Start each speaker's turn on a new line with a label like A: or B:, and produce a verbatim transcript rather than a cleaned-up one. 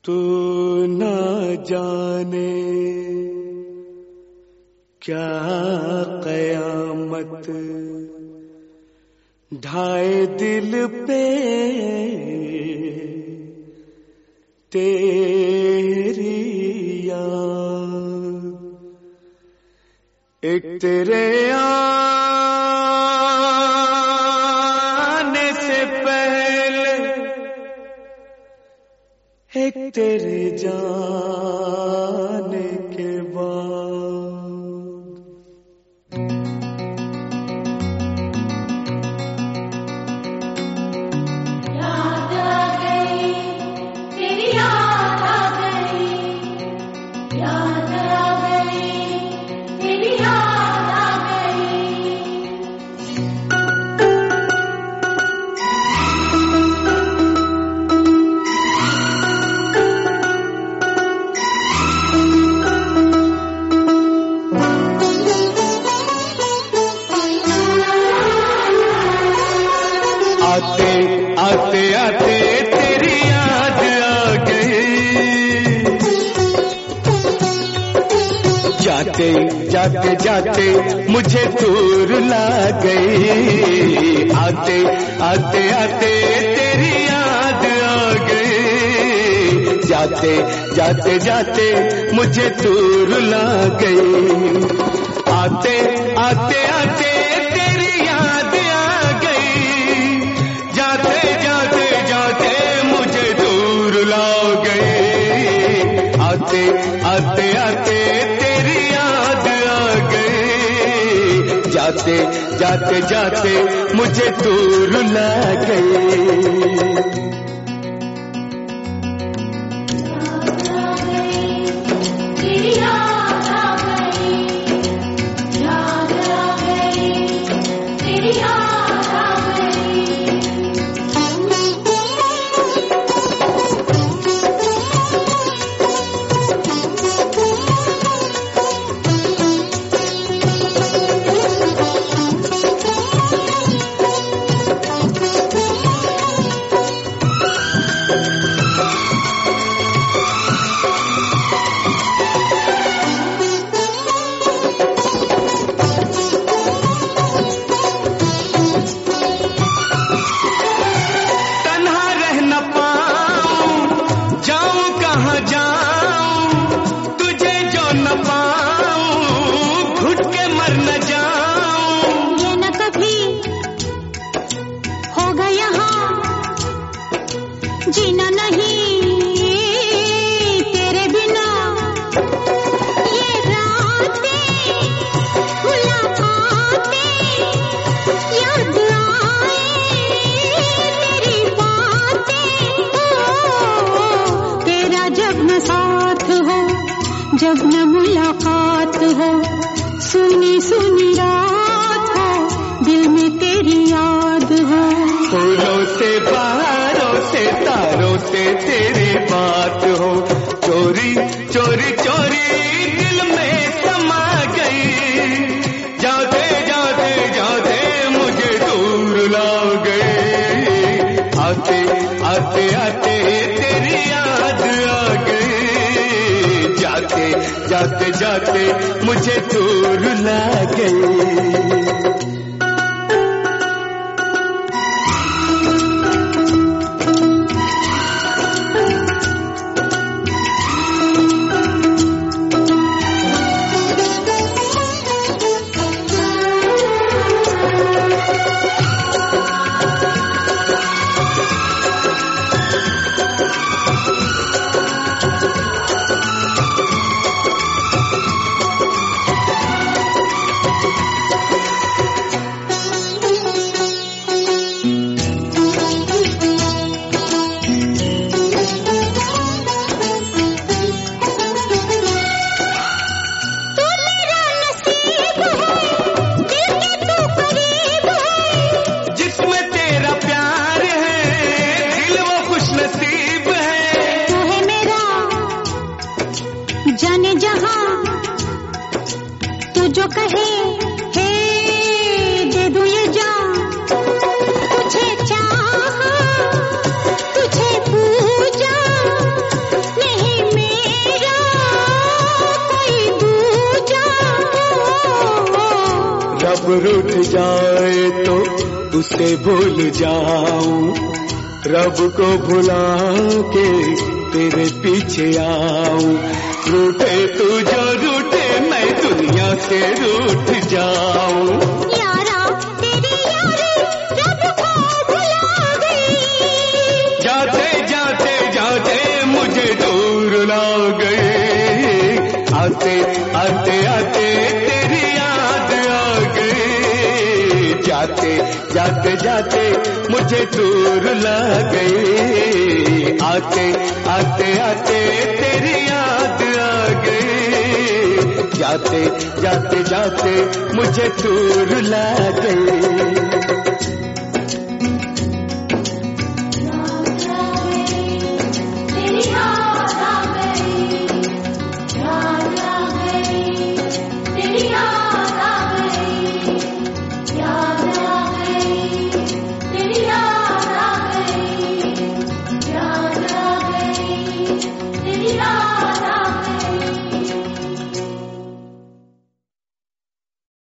A: तू ना जाने क्या कयामत ढाए दिल पे तेरी याद, एक तेरे आने से पहले एक तेरे जाने के बाद।
B: याद आ गई तेरी, याद आ गई, याद आ गई तेरी, याद आ गई।
A: आते आते आते तेरी याद आ गई, जाते जाते जाते मुझे दूर ला गई। आते आते आते तेरी याद आ गई, जाते जाते जाते मुझे दूर ला गई। आते आते आते तेरी याद आ गई, जाते जाते जाते मुझे दूर ला गई। आते आते आते तेरी याद आ गई, जाते जाते जाते मुझे दूर ला गई।
B: तेरी याद आ गई, याद आ गई तेरी, याद आ गई।
A: तन्हा रह न पाऊं, जाऊं कहाँ जाऊं, तुझे जो न पाऊं, घुट के मर न जाऊं।
B: ये न कभी होगा यहाँ, जीना नहीं तेरे बिना। ये रातें मुलाकातें याद आए, तेरी बातें हो, तेरा जब न साथ हो, जब न मुलाकात हो, सुनी सुनी रात हो, दिल में तेरी याद हो।
A: फूलों से बहारों से तारों से तेरी बात हो, चोरी चोरी चोरी दिल में समा गई। जाते जाते जाते मुझे दूर ला गई। आते आते आते तेरी याद आ गई, जाते जाते जाते मुझे दूर ला गई। जब रूठ जाए तो उसे भूल जाऊं, रब को भुला के तेरे पीछे आऊं। रूठे तू जो रूठे मैं दुनिया से रूठ जाऊं।
B: यारा तेरी यारी रब को भुला गई,
A: जाते जाते जाते मुझे दूर ला गए, आते आते आते तेरी याद आ गई। जाते जाते जाते मुझे दूर ला गए, आते आते आते तेरी याद आ गई। जाते जाते जाते मुझे दूर ला गए।